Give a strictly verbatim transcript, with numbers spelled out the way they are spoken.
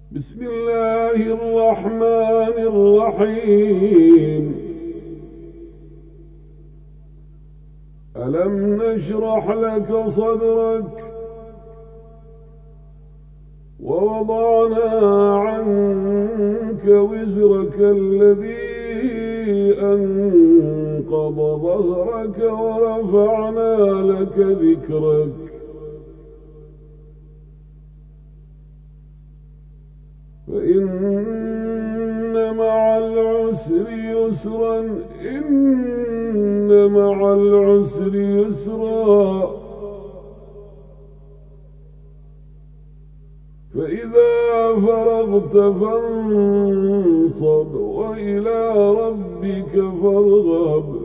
بسم الله الرحمن الرحيم. ألم نشرح لك صدرك ووضعنا عنك وزرك الذي أنقض ظهرك ورفعنا لك ذكرك فإن مع العسر يسرا إن مع العسر يسرا فإذا فرغت فانصب وإلى ربك فارغب